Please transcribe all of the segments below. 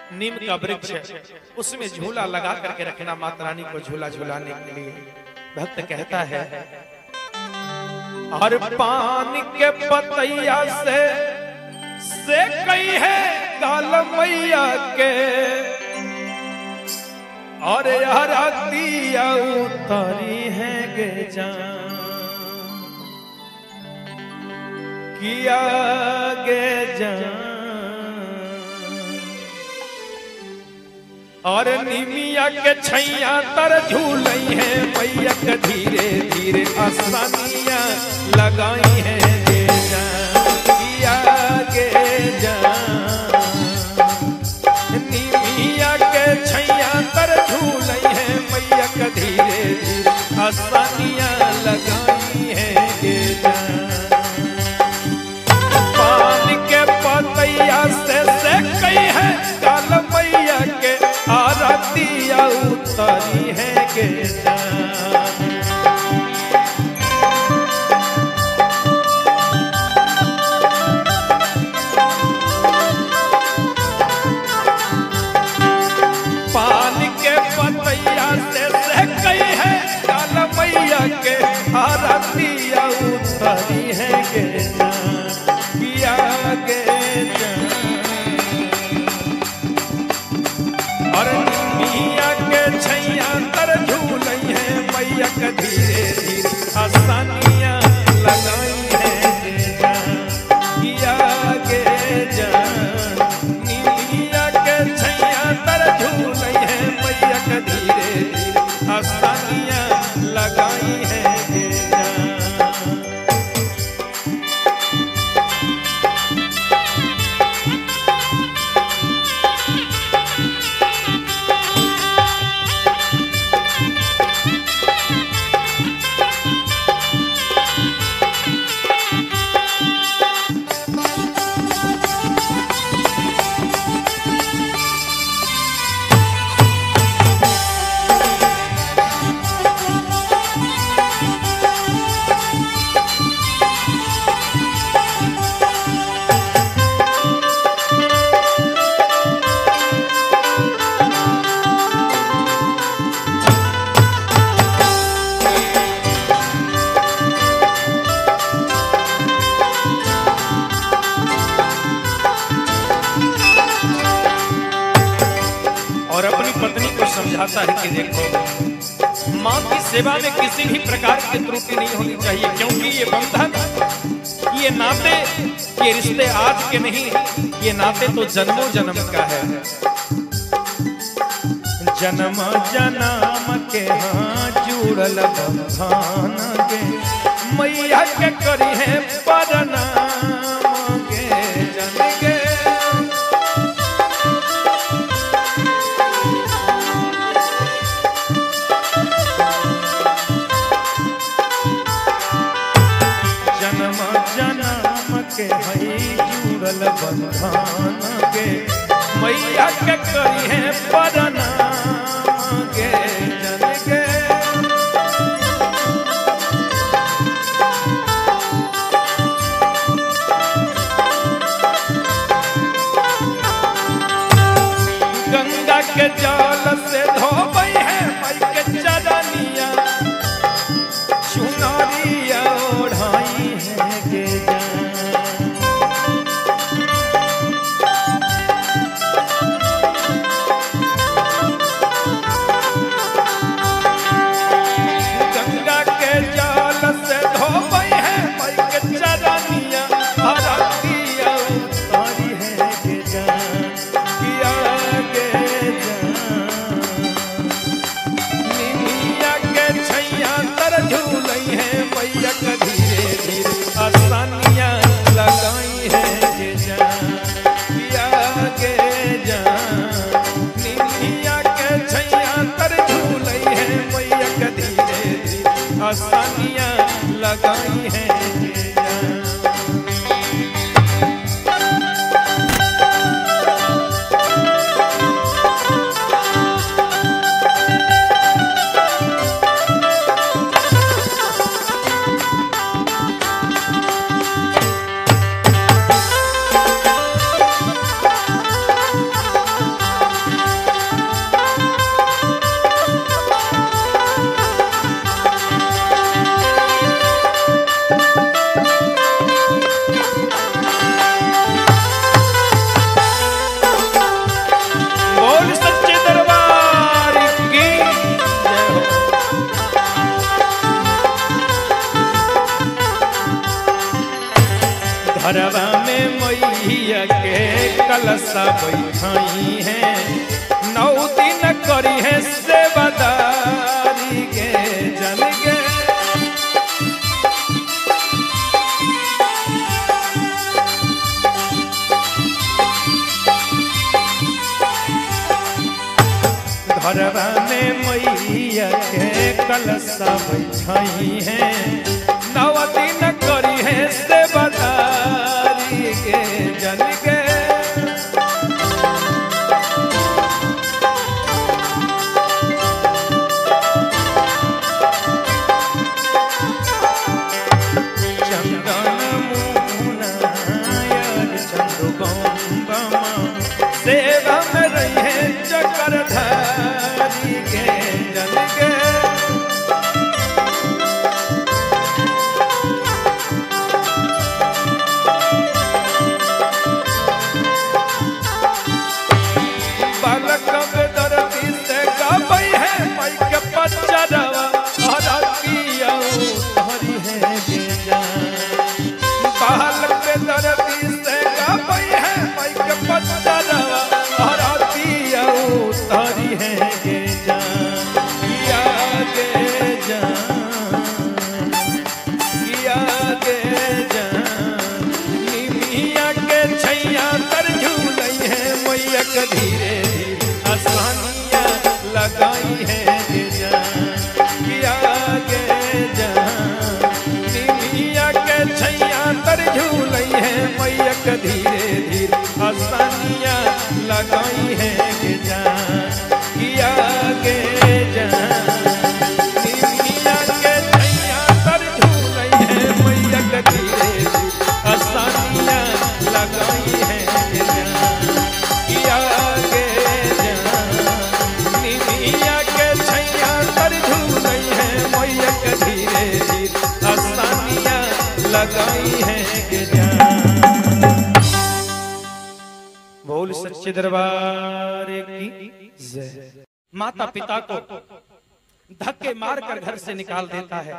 नीम का वृक्ष है, उसमें झूला लगा करके रखना माता रानी को झूला झूलाने के लिए। भक्त कहता है और पान के पतैया से कई है काल मैया के और आरतिया उतारी है गे जान किया गे जान और निमिया के छैया तर झूलई है मैया के धीरे धीरे आसानियां लगाई है गे जान किया गे जान निमिया के छैया तर झूलई है मैया के धीरे धीरे आसानियां लगाई है गे जान पान के पतैया से कई है काल मैया के आरतिया उतारी है गे जान पान के पतैया से कई है काल मैया के आरतिया उतारी है गे जान किया गे जान और मिया के छैया तर झूलई है मैया के धीरे धीरे आसानियां लगाई है गे जान किया गे जान मिया के छैया तर झूलई है मैया के धीरे धीरे आसानियां लगाई है गे जान और अपनी पत्नी को समझाता है कि देखो माँ की सेवा में किसी भी प्रकार की त्रुटि नहीं होनी चाहिए, क्योंकि ये बंधन ये नाते ये रिश्ते आज के नहीं, ये नाते तो जन्मों जन्म का है। जन्म जन्म के हाँ जुड़ल बंधन गे मैया के करी है परनाम गे जन गे के भई जुड़ल बंधन के मैया के करी है परनाम गे जन गे गंगा के जल से धोबई है मई के चरनिया चुनरिया ओढ़ाई है गे जान धीरे धीरे आसानियां लगाई है गे जान किया गे जान निमिया के छैया तर झूलई है मैया के धीरे धीरे आसानियां लगाई है गे जान मैया के कलशा बैठाई है 9 दिन करी है सेवादारी के जन के घरवा में मैया के कलशा बैठाई है 9 दिन करी है सेवादारी के जन के चंदन मुनायर चंदु बम सेवा में रही है चक्रधारी के जन के बालक बेदर्दी से गाबै है माई के पचरवा हरतिया हरी है बेजान बालक बेदर्दी से गाबै है माई के पचरवा हरतिया हरी है बेजान किया के जान किया के जान निमिया के छैया तर झूलई है मैया के धीरे आसानिया लगाई है जान किया के जान निमिया के छैया तर झूलई है मैया के धीरे धीरे आसानिया लगाई है जान किया के जान निमिया के छैया तर झूलई है मैया के धीरे धीरे आसानिया लगाई है जान किया के जान निमिया के छैया तर झूलई है मैया के धीरे धीरे आसानिया लगाई है जान। बोल सच्चे दरबार की जय। माता पिता को धक्के मारकर घर से निकाल देता है।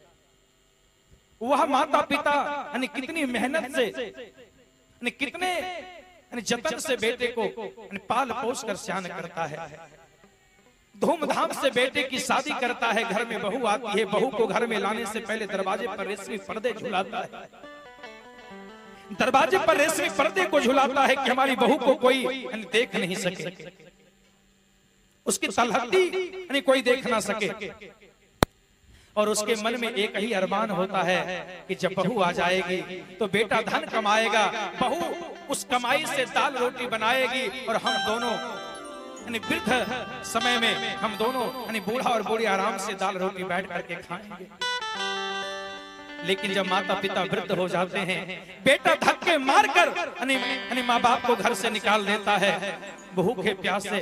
वह माता पिता यानी कितनी मेहनत से यानी कितने जतन से बेटे को पाल पोस कर सयान करता है। धूमधाम से बेटे की शादी करता है। घर में बहू आती है। बहू को घर में लाने से पहले दरवाजे पर रेशमी पर्दे झुलाता है। दरवाजे पर रेशमी पर्दे को झुलाता है कि हमारी बहू को कोई देख नहीं सके, उसकी तलहटी यानी कोई देख ना सके। और उसके मन में एक ही अरमान होता है कि जब बहू आ जाएगी तो बेटा धन कमाएगा, बहू उस कमाई से दाल रोटी बनाएगी और हम दोनों यानी वृद्ध समय में हम दोनों यानी बूढ़ा और बूढ़ी आराम से दाल रोटी बैठ करके खाएंगे। लेकिन जब माता पिता वृद्ध हो जाते हैं, बेटा धक्के मारकर यानी माँ बाप को घर से निकाल देता है। भूखे प्यासे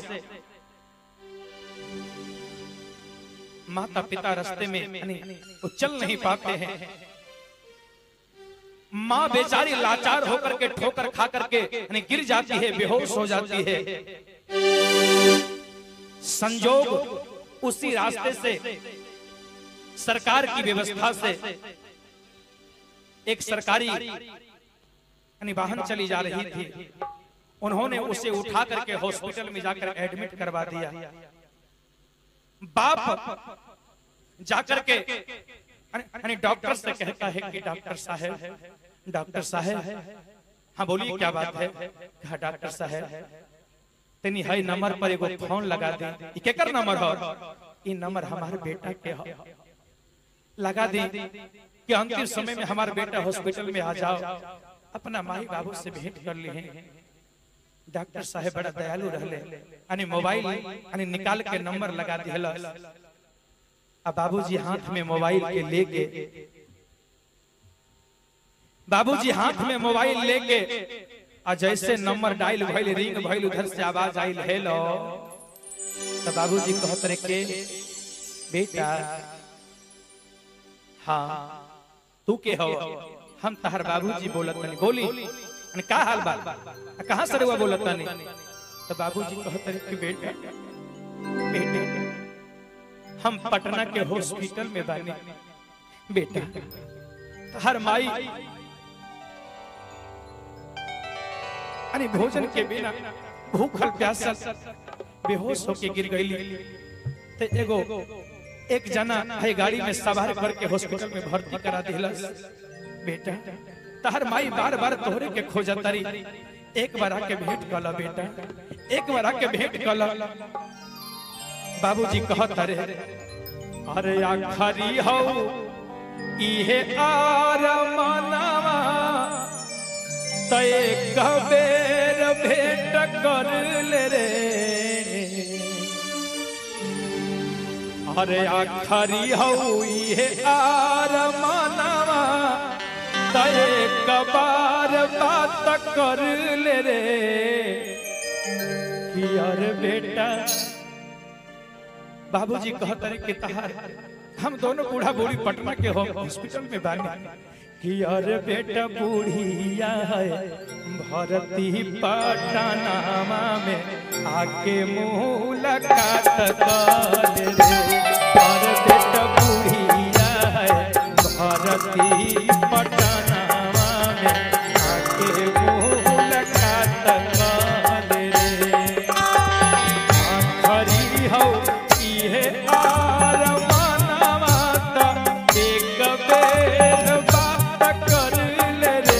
माता पिता रास्ते में वो चल नहीं पाते हैं। माँ बेचारी लाचार होकर के ठोकर खा करके गिर जाती है, बेहोश हो जाती है। संजोग उसी रास्ते से सरकार की व्यवस्था से एक सरकारी वाहन चली जा रही थी। उन्होंने उसे उठा करके हॉस्पिटल में जाकर एडमिट करवा दिया। बाप जाकर के डॉक्टर से कहता है कि डॉक्टर साहब हाँ बोलिए क्या बात है। कहा डॉक्टर साहब तनी हाई नंबर पर एगो फोन लगा दे। केकर नंबर हो? ये नंबर हमारे बेटा के हो, लगा दे कि अंतिम समय में हमारा बेटा हॉस्पिटल में आ जाओ, अपना माई बाबू से भेंट कर ले। डॉक्टर साहब बड़ा दयालु रहले, मोबाइल निकाल के नंबर लगा दिया। अब बाबूजी हाथ में मोबाइल के लेके आ जैसे नंबर डायल भइल, रिंग भइल, उधर से आवाज आइल हेलो। तो बाबूजी कहत रहे के बेटा हाँ तू के हो? हम तहर बाबूजी बोलत नहीं। बोली का हाल बा? कहां से रुआ बोलत नहीं? तो बाबूजी कहत रहे कि बेटा हम पटना के हॉस्पिटल में बानी। बेटा हर माई अरे भोजन के बिना भूखल प्यासल बेहोश होके गिर गई। तो एगो एक जना है गाड़ी में सवार करके हॉस्पिटल में भर्ती करा दिलस। बेटा तहर माई बार बार तोहरे के खोजतारी, एक बार आके भेंट कला बेटा, एक बार आके भेंट कला। बाबूजी कहत रे अरे आखरी हो इहे आरमानवा तो एक बेर भेंट कर ले रे। अरे आखरी हो इहे आरमानवा तो एक बार बात कर ले रे कि अरे बेटा। बाबूजी कहते हैं कि तहार हम दोनों बूढ़ा बूढ़ी पटना के हो हॉस्पिटल में बानी कि अरे बेटा बूढ़िया है भरती पटनामा में आके मुलाकात कर रे। अरे बेटा बूढ़िया है भरती पटनामा में आके मुलाकात कर रे। आखरी हो इहे आरमानवा तो एक बेर बात कर ले रे।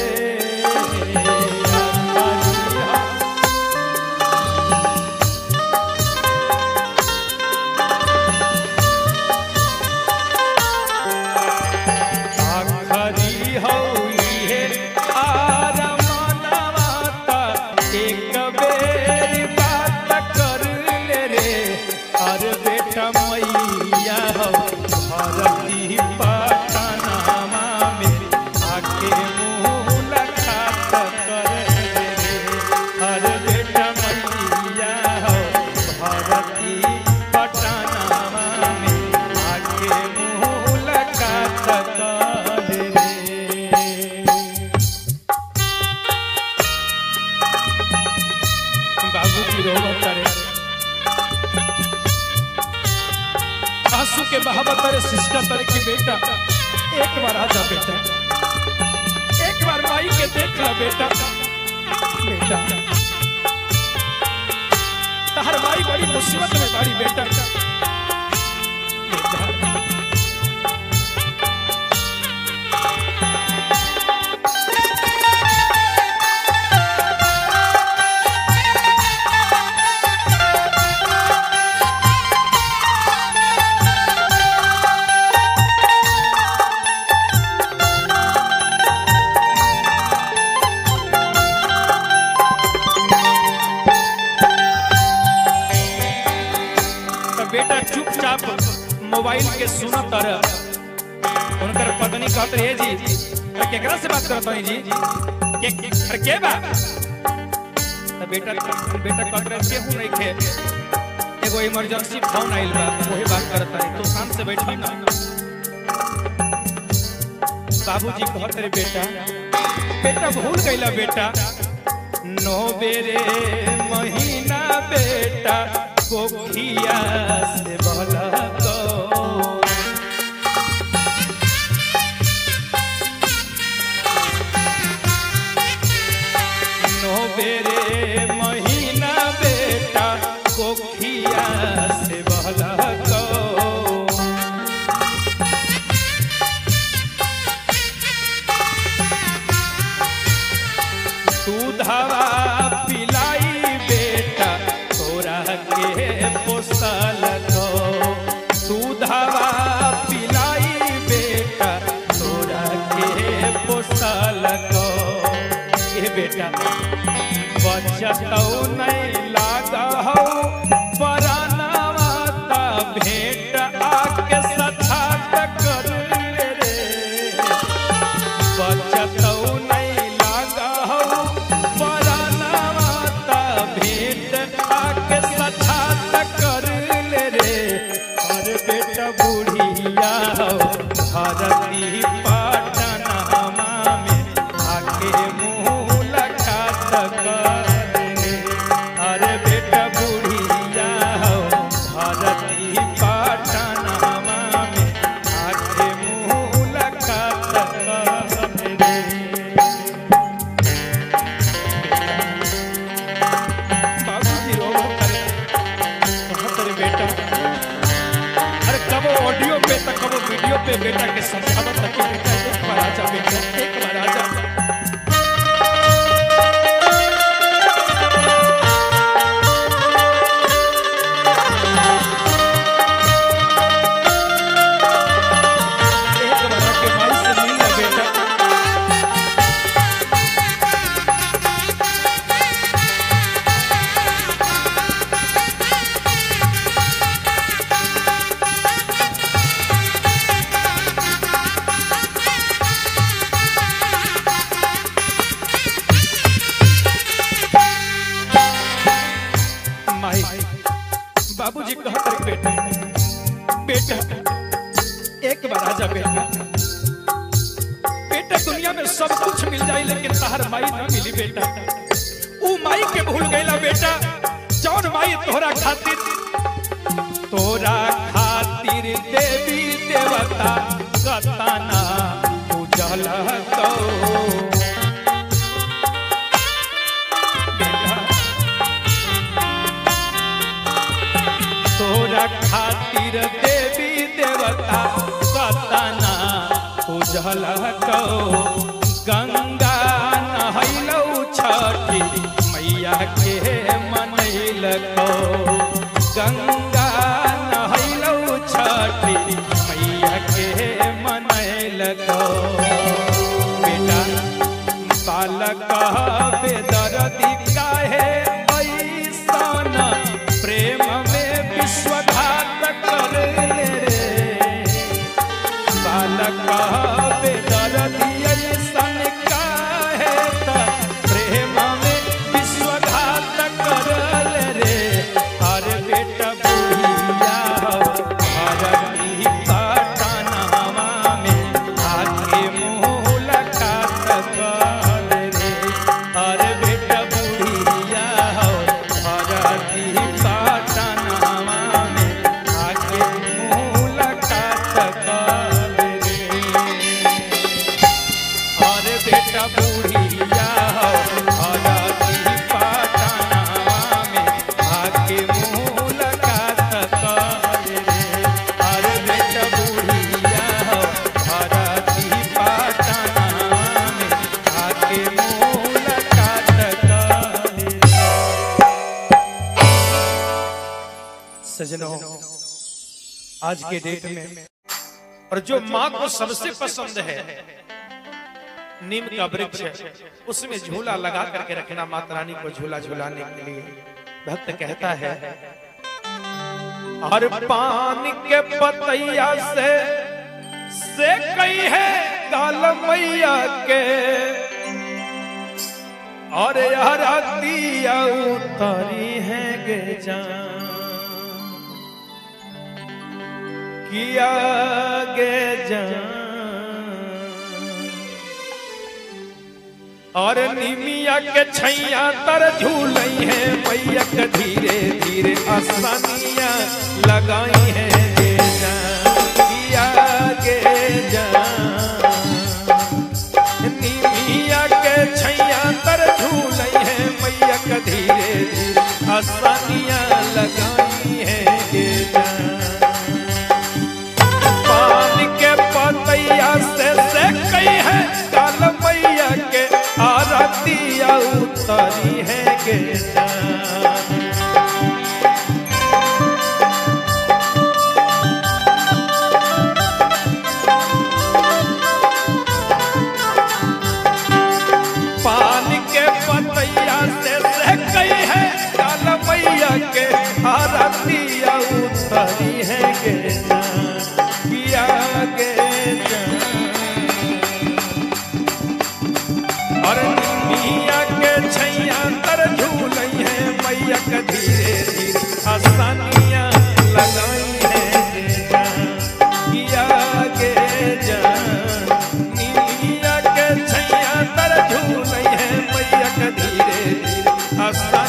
आखरी हो इहे आरमानवा तो एक बेर बात कर ले रे। अरे बेटा मैया हो भरती पटनामा में आके मुलाकात कर रे। अरे बेटा मैया हो भरती पटनामा में आके मुलाकात कर रे। बाबूजी रोवत रे, आंसू के बहावत रे सिस्टर तर की बेटा एक बार आजा बेटा, एक बार माई के देख ला बेटा। बेटा तहर माई बड़ी मुसीबत में बाड़ी बेटा। बेटा बेटा चुपचाप मोबाइल के सुनो तर उनकर पत्नी कहत रहे जी केकरा से बात करत हई जी के के बा। तो बेटा कहत रहे केहू नहीं खे, एगो इमरजेंसी फोन आइल बा वही बात करत है तो शांत से बैठ ना। बाबूजी कहत रहे बेटा भूल गईला बेटा 9 बेरे महीना बेटा कोखिया से भला को। 9 बेरे महीना बेटा कोखिया से भला को। दूधवा पिलाई बेटा तोरा के पोसल को। दूधवा पिलाई बेटा तोरा के पोसल को। ए बेटा बचतौ नहीं लागा हो परानावा ता भेंट आके सठात कर ले रे। बचतौ नहीं लागा हो परानावा ता भेंट आके सठात कर ले रे। अरे बेटा बूढ़िया हो भरती पटनामा में आके मुलाकात कर रे। अरे बेटा बूढ़िया हो भरती पटनामा में आके मुलाकात कर रे। अपने बेटा के समझावत कि बेटा एक बार आजा, बेटा एक बार आजा। बाबूजी कहा कर बेटा, बेटा एक बार आजा बेटा। बेटा दुनिया में सब कुछ मिल जाए लेकिन तहर माई ना मिली बेटा। ऊ माई के भूल गईला बेटा, जौन माई तोहरा खातिर देवी देवता कतना पूजल तो तोरा खातिर देवी देवता कतना पूजल को। गंगा नहैलौ छठी मैया के मनैल को। गंगा नहैलौ छठी मैया के मनैल को। बेटा बालक बेदर्दी काहे ऐसन प्रेम में विश्वघात कर ले रे। बालक बेदर्दी ऐसन काहे त प्रेम में विश्वघात कर ले रे। अरे बेटा बुढ़िया हरदी पटनावा में आके मुलाकात कर रे। अरे बेटा बुढ़िया हरदी पटनावा में आके मुलाकात कर रे। अरे बेटा बुढ़िया हरदी पटनावा में आके मुलाकात कर रे। अरे बेटा बुढ़िया हरदी पटनावा में आके मुलाकात कर रे। सजनों, आज के डेट में और जो माँ को सबसे पसंद है नीम का वृक्ष, उसमें झूला लगा करके रखना माता रानी को झूला झूलाने के लिए। भक्त कहता है हर पान के पतैया से कई है गाल मैया के। और हरदिया उतरी है गे जान किया गे जान। और निमिया के छैया तर झूलई है मैया के धीरे धीरे आसानियां लगाई है गे जान किया गे जान। निमिया के छैया तर झूलई है मैया के धीरे धीरे आसानियां लगाई है गे जान। पतैया से कई है काल मैया के आरतिया उतरी है गे जान। पान के पतैया से कई है काल मैया के आरतिया उतरी है गे जान किया गे जान। और मिया के छैया तर झूलई है मैया के धीरे धीरे आसानियां लगाई है गे जान किया गे जान। मिया के छैया तर झूलई है मैया के धीरे धीरे आसानियां